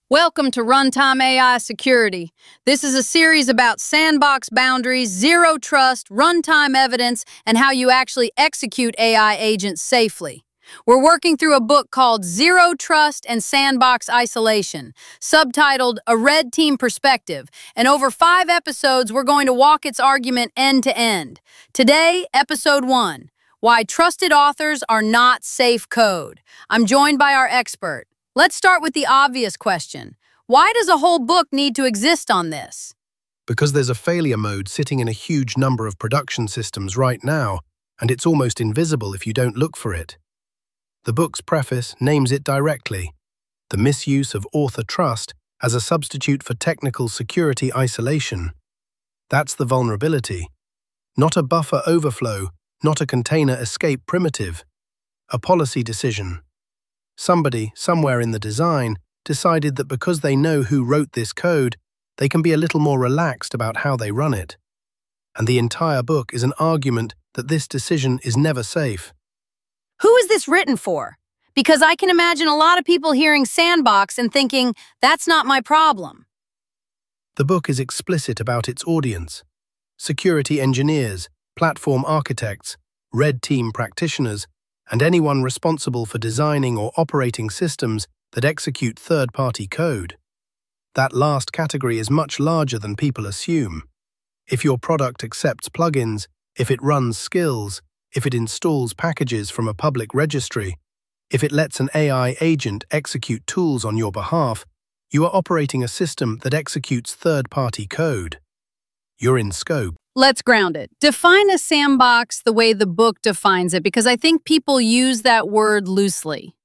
Welcome to Runtime AI Security. This is a series about sandbox boundaries, zero trust, runtime evidence, and how you actually execute AI agents safely. We're working through a book called Zero Trust and Sandbox Isolation, subtitled A Red Team Perspective, and over 5 episodes we're going to walk its argument end to end. Today, Episode 1, Why Trusted Authors Are Not Safe Code. I'm joined by our expert. Let's start with the obvious question. Why does a whole book need to exist on this? Because there's a failure mode sitting in a huge number of production systems right now, and it's almost invisible if you don't look for it. The book's preface names it directly: the misuse of author trust as a substitute for technical security isolation. That's the vulnerability. Not a buffer overflow, not a container escape primitive. A policy decision. Somebody, somewhere in the design, decided that because they know who wrote this code, they can be a little more relaxed about how they run it. And the entire book is an argument that this decision is never safe. Who is this written for? Because I can imagine a lot of people hearing sandbox and thinking, that's not my problem. The book is explicit about its audience: security engineers, platform architects, red team practitioners, and anyone responsible for designing or operating systems that execute third-party code. That last category is much larger than people assume. If your product accepts plugins, if it runs skills, if it installs packages from a public registry, if it lets an AI agent execute tools on your behalf, you are operating a system that executes third-party code. You're in scope. Let's ground it. Define a sandbox the way the book defines it, because I think people use that word loosely.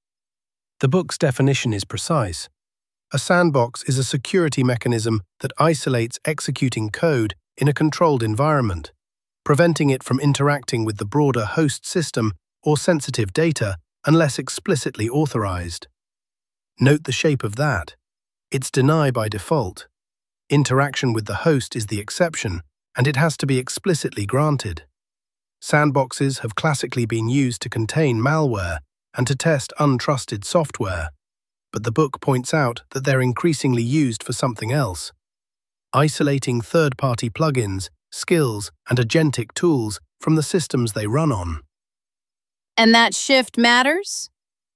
The book's definition is precise. A sandbox is a security mechanism that isolates executing code in a controlled environment, preventing it from interacting with the broader host system or sensitive data unless explicitly authorized. Note the shape of that. It's deny by default. Interaction with the host is the exception, and it has to be explicitly granted. Sandboxes have classically been used to contain malware and to test untrusted software, but the book points out that they're increasingly used for something else: isolating third-party plugins, skills, and agentic tools from the systems they run on. And that shift matters?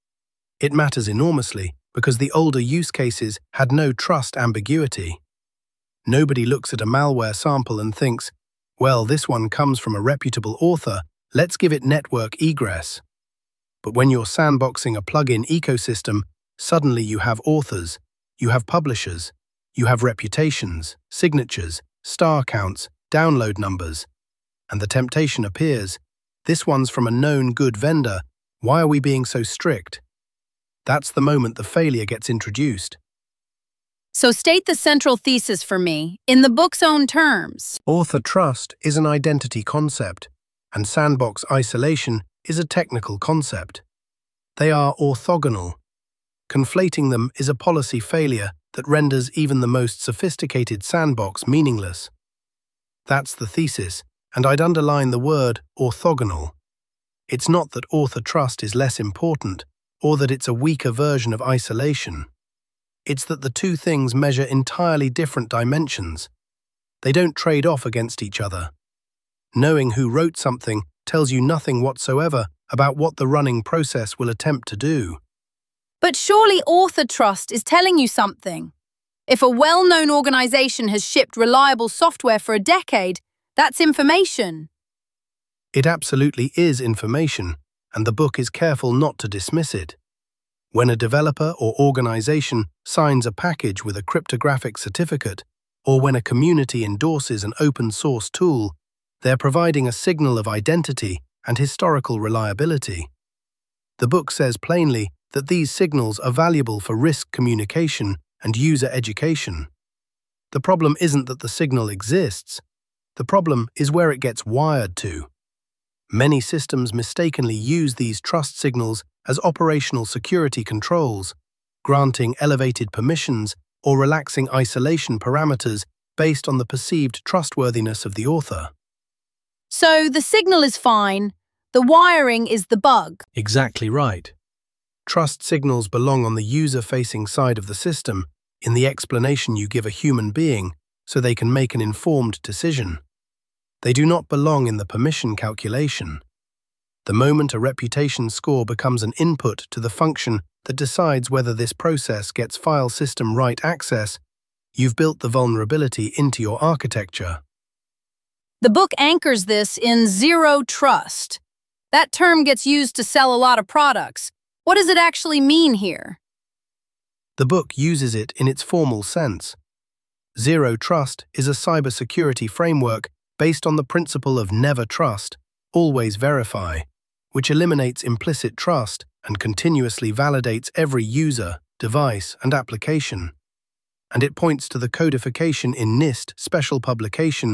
It matters enormously because the older use cases had no trust ambiguity. Nobody looks at a malware sample and thinks, well, this one comes from a reputable author, let's give it network egress. But when you're sandboxing a plugin ecosystem, suddenly you have authors, you have publishers, you have reputations, signatures, star counts, download numbers. And the temptation appears: this one's from a known good vendor, why are we being so strict? That's the moment the failure gets introduced. So state the central thesis for me, in the book's own terms. Author trust is an identity concept, and sandbox isolation is a technical concept. They are orthogonal. Conflating them is a policy failure that renders even the most sophisticated sandbox meaningless. That's the thesis, and I'd underline the word orthogonal. It's not that author trust is less important, or that it's a weaker version of isolation. It's that the two things measure entirely different dimensions. They don't trade off against each other. Knowing who wrote something tells you nothing whatsoever about what the running process will attempt to do. But surely author trust is telling you something. If a well-known organization has shipped reliable software for a decade, that's information. It absolutely is information, and the book is careful not to dismiss it. When a developer or organization signs a package with a cryptographic certificate, or when a community endorses an open-source tool, they're providing a signal of identity and historical reliability. The book says plainly that these signals are valuable for risk communication and user education. The problem isn't that the signal exists. The problem is where it gets wired to. Many systems mistakenly use these trust signals as operational security controls, granting elevated permissions or relaxing isolation parameters based on the perceived trustworthiness of the author. So the signal is fine, the wiring is the bug. Exactly right. Trust signals belong on the user-facing side of the system, in the explanation you give a human being, so they can make an informed decision. They do not belong in the permission calculation. The moment a reputation score becomes an input to the function that decides whether this process gets file system write access, you've built the vulnerability into your architecture. The book anchors this in zero trust. That term gets used to sell a lot of products. What does it actually mean here? The book uses it in its formal sense. Zero trust is a cybersecurity framework based on the principle of never trust, always verify, which eliminates implicit trust and continuously validates every user, device, and application. And it points to the codification in NIST Special Publication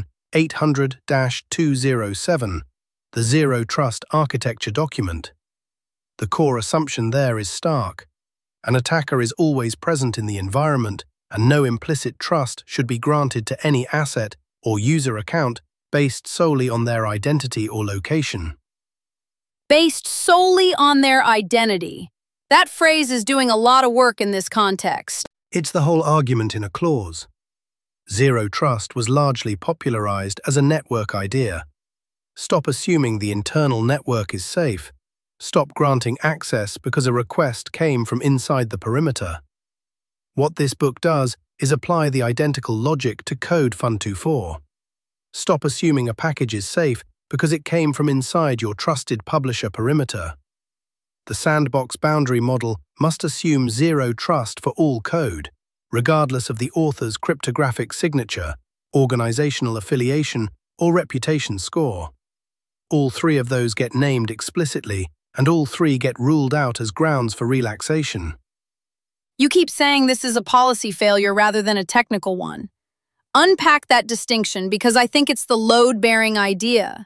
800-207, the Zero Trust Architecture document. The core assumption there is stark. An attacker is always present in the environment, and no implicit trust should be granted to any asset or user account based solely on their identity or location. Based solely on their identity. That phrase is doing a lot of work in this context. It's the whole argument in a clause. Zero trust was largely popularized as a network idea. Stop assuming the internal network is safe. Stop granting access because a request came from inside the perimeter. What this book does is apply the identical logic to Code Fun24. Stop assuming a package is safe because it came from inside your trusted publisher perimeter. The sandbox boundary model must assume zero trust for all code, regardless of the author's cryptographic signature, organizational affiliation, or reputation score. All three of those get named explicitly, and all three get ruled out as grounds for relaxation. You keep saying this is a policy failure rather than a technical one. Unpack that distinction because I think it's the load-bearing idea.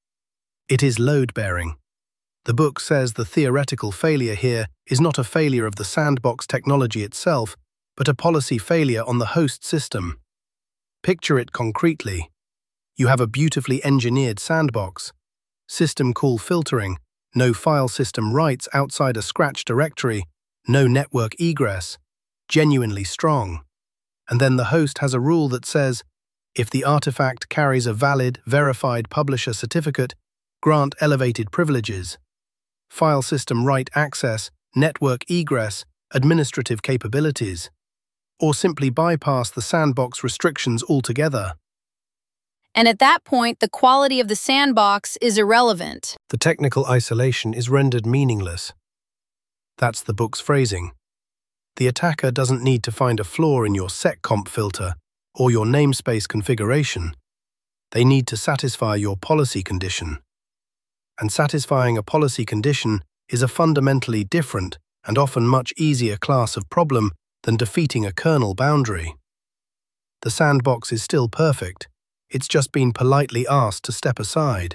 It is load-bearing. The book says the theoretical failure here is not a failure of the sandbox technology itself, but a policy failure on the host system. Picture it concretely. You have a beautifully engineered sandbox, system call filtering, no file system writes outside a scratch directory, no network egress, genuinely strong. And then the host has a rule that says, if the artifact carries a valid, verified publisher certificate, grant elevated privileges. File system write access, network egress, administrative capabilities. Or simply bypass the sandbox restrictions altogether. And at that point, the quality of the sandbox is irrelevant. The technical isolation is rendered meaningless. That's the book's phrasing. The attacker doesn't need to find a flaw in your seccomp filter or your namespace configuration. They need to satisfy your policy condition. And satisfying a policy condition is a fundamentally different and often much easier class of problem than defeating a kernel boundary. The sandbox is still perfect. It's just been politely asked to step aside.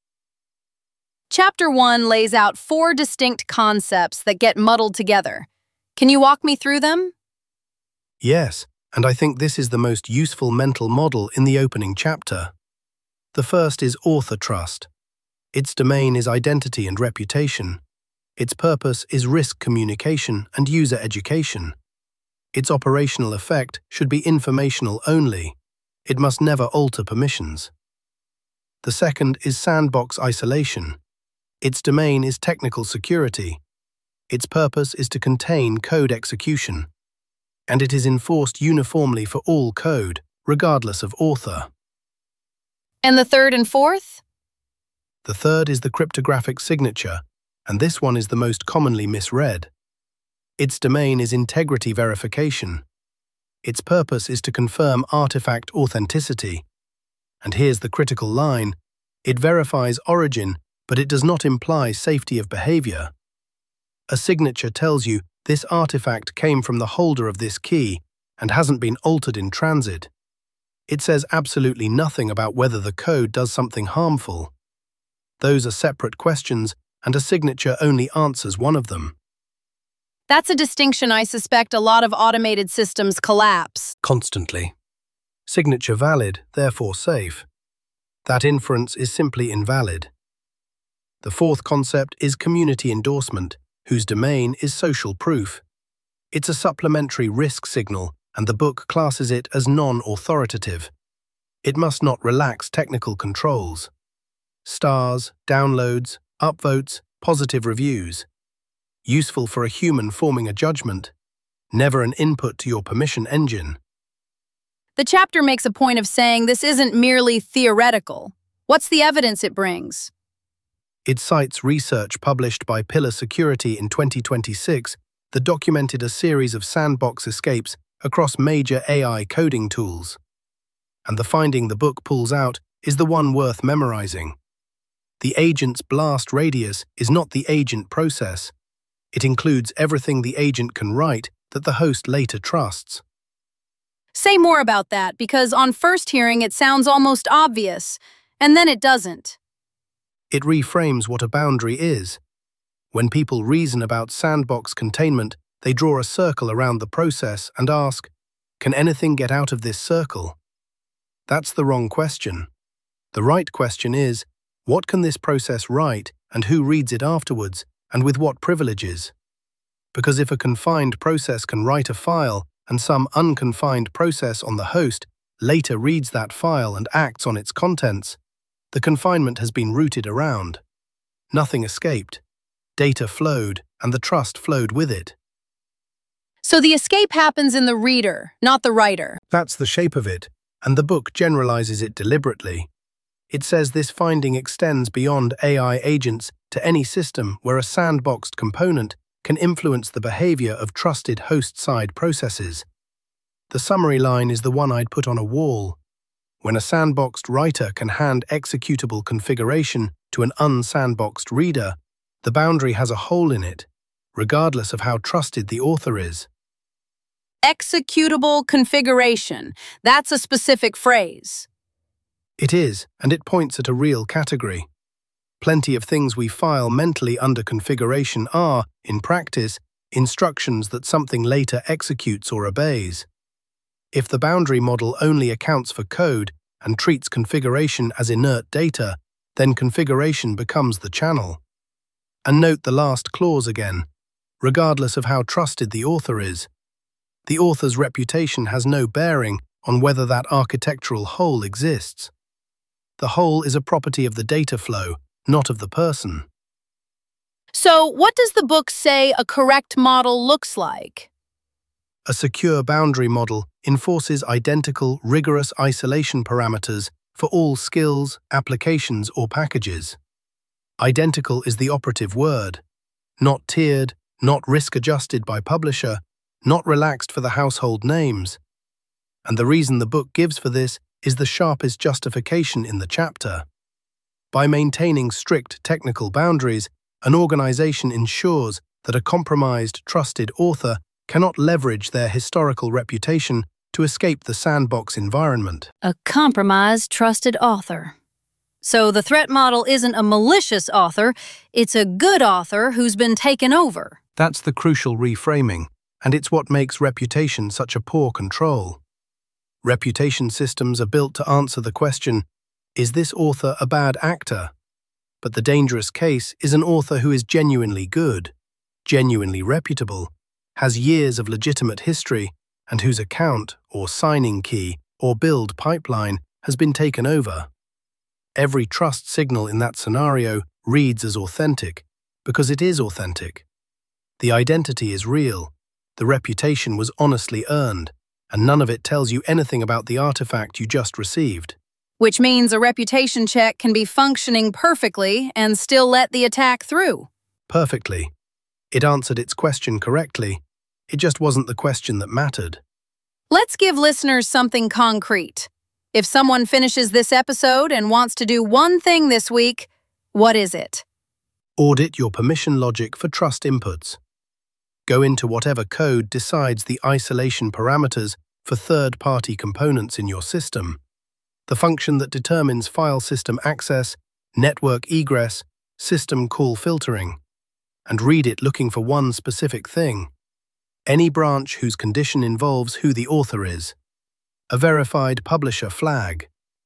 Chapter 1 lays out 4 distinct concepts that get muddled together. Can you walk me through them? Yes, and I think this is the most useful mental model in the opening chapter. The first is author trust. Its domain is identity and reputation. Its purpose is risk communication and user education. Its operational effect should be informational only. It must never alter permissions. The second is sandbox isolation. Its domain is technical security. Its purpose is to contain code execution. And it is enforced uniformly for all code, regardless of author. And the third and fourth? The third is the cryptographic signature, and this one is the most commonly misread. Its domain is integrity verification. Its purpose is to confirm artifact authenticity. And here's the critical line. It verifies origin, but it does not imply safety of behavior. A signature tells you this artifact came from the holder of this key and hasn't been altered in transit. It says absolutely nothing about whether the code does something harmful. Those are separate questions, and a signature only answers one of them. That's a distinction I suspect a lot of automated systems collapse. Constantly. Signature valid, therefore safe. That inference is simply invalid. The fourth concept is community endorsement. whose domain is social proof. It's a supplementary risk signal, and the book classes it as non-authoritative. It must not relax technical controls. Stars, downloads, upvotes, positive reviews. Useful for a human forming a judgment, never an input to your permission engine. The chapter makes a point of saying this isn't merely theoretical. What's the evidence it brings? It cites research published by Pillar Security in 2026 that documented a series of sandbox escapes across major AI coding tools. And the finding the book pulls out is the one worth memorizing. The agent's blast radius is not the agent process. It includes everything the agent can write that the host later trusts. Say more about that, because on first hearing it sounds almost obvious, and then it doesn't. It reframes what a boundary is. When people reason about sandbox containment, they draw a circle around the process and ask, can anything get out of this circle? That's the wrong question. The right question is, what can this process write and who reads it afterwards and with what privileges? Because if a confined process can write a file and some unconfined process on the host later reads that file and acts on its contents, the confinement has been routed around. Nothing escaped. Data flowed, and the trust flowed with it. So the escape happens in the reader, not the writer. That's the shape of it, and the book generalizes it deliberately. It says this finding extends beyond AI agents to any system where a sandboxed component can influence the behavior of trusted host-side processes. The summary line is the one I'd put on a wall. When a sandboxed writer can hand executable configuration to an unsandboxed reader, the boundary has a hole in it, regardless of how trusted the author is. Executable configuration. That's a specific phrase. It is, and it points at a real category. Plenty of things we file mentally under configuration are, in practice, instructions that something later executes or obeys. If the boundary model only accounts for code and treats configuration as inert data, then configuration becomes the channel. And note the last clause again. Regardless of how trusted the author is, the author's reputation has no bearing on whether that architectural hole exists. The hole is a property of the data flow, not of the person. So, what does the book say a correct model looks like? A secure boundary model enforces identical, rigorous isolation parameters for all skills, applications, or packages. Identical is the operative word. Not tiered, not risk-adjusted by publisher, not relaxed for the household names. And the reason the book gives for this is the sharpest justification in the chapter. By maintaining strict technical boundaries, an organization ensures that a compromised, trusted author cannot leverage their historical reputation to escape the sandbox environment. A compromised, trusted author. So the threat model isn't a malicious author, it's a good author who's been taken over. That's the crucial reframing, and it's what makes reputation such a poor control. Reputation systems are built to answer the question, is this author a bad actor? But the dangerous case is an author who is genuinely good, genuinely reputable, has years of legitimate history, and whose account, or signing key, or build pipeline has been taken over. Every trust signal in that scenario reads as authentic, because it is authentic. The identity is real, the reputation was honestly earned, and none of it tells you anything about the artifact you just received. Which means a reputation check can be functioning perfectly and still let the attack through. Perfectly. It answered its question correctly. It just wasn't the question that mattered. Let's give listeners something concrete. If someone finishes this episode and wants to do one thing this week, what is it? Audit your permission logic for trust inputs. Go into whatever code decides the isolation parameters for third-party components in your system. The function that determines file system access, network egress, system call filtering, and read it looking for one specific thing. Any branch whose condition involves who the author is. A verified publisher flag.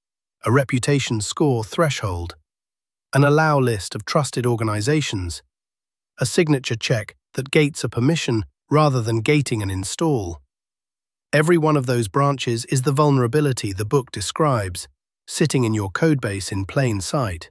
A reputation score threshold. An allow list of trusted organizations. a signature check that gates a permission rather than gating an install. Every one of those branches is the vulnerability the book describes, sitting in your codebase in plain sight.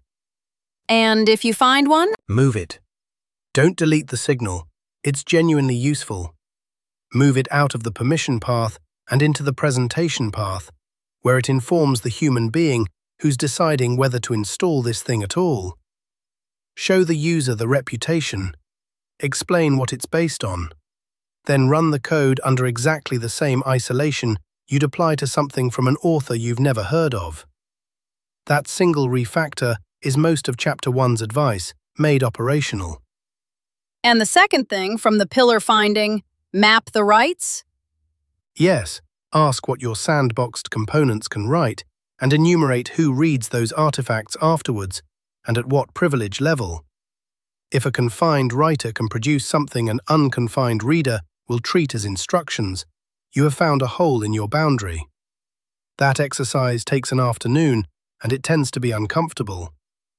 And if you find one? Move it. Don't delete the signal. It's genuinely useful. Move it out of the permission path and into the presentation path, where it informs the human being who's deciding whether to install this thing at all. Show the user the reputation. Explain what it's based on. Then run the code under exactly the same isolation you'd apply to something from an author you've never heard of. That single refactor is most of Chapter 1's advice, made operational. And the second thing from the pillar finding, map the rights? Yes, ask what your sandboxed components can write and enumerate who reads those artifacts afterwards and at what privilege level. If a confined writer can produce something an unconfined reader will treat as instructions, you have found a hole in your boundary. That exercise takes an afternoon, and it tends to be uncomfortable.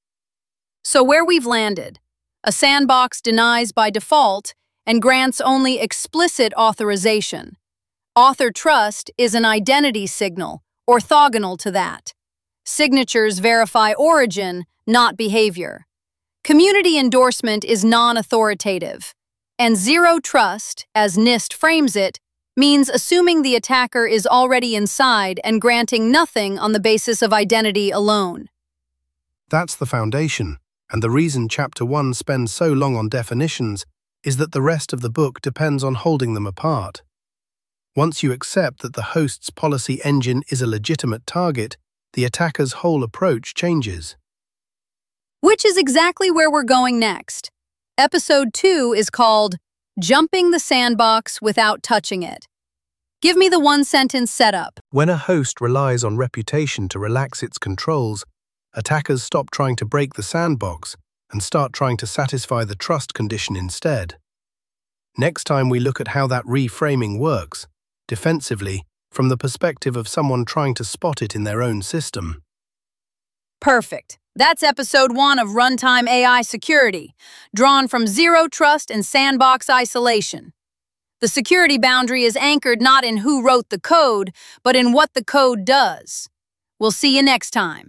So where we've landed, a sandbox denies by default and grants only explicit authorization. Author trust is an identity signal, orthogonal to that. Signatures verify origin, not behavior. Community endorsement is non-authoritative. And zero trust, as NIST frames it, means assuming the attacker is already inside and granting nothing on the basis of identity alone. That's the foundation, and the reason Chapter 1 spends so long on definitions is that the rest of the book depends on holding them apart. Once you accept that the host's policy engine is a legitimate target, the attacker's whole approach changes. Which is exactly where we're going next. Episode 2 is called Jumping the Sandbox Without Touching It. Give me the one-sentence setup. When a host relies on reputation to relax its controls, attackers stop trying to break the sandbox and start trying to satisfy the trust condition instead. Next time we look at how that reframing works, defensively, from the perspective of someone trying to spot it in their own system. Perfect. That's episode 1 of Runtime AI Security, drawn from zero trust and sandbox isolation. The security boundary is anchored not in who wrote the code, but in what the code does. We'll see you next time.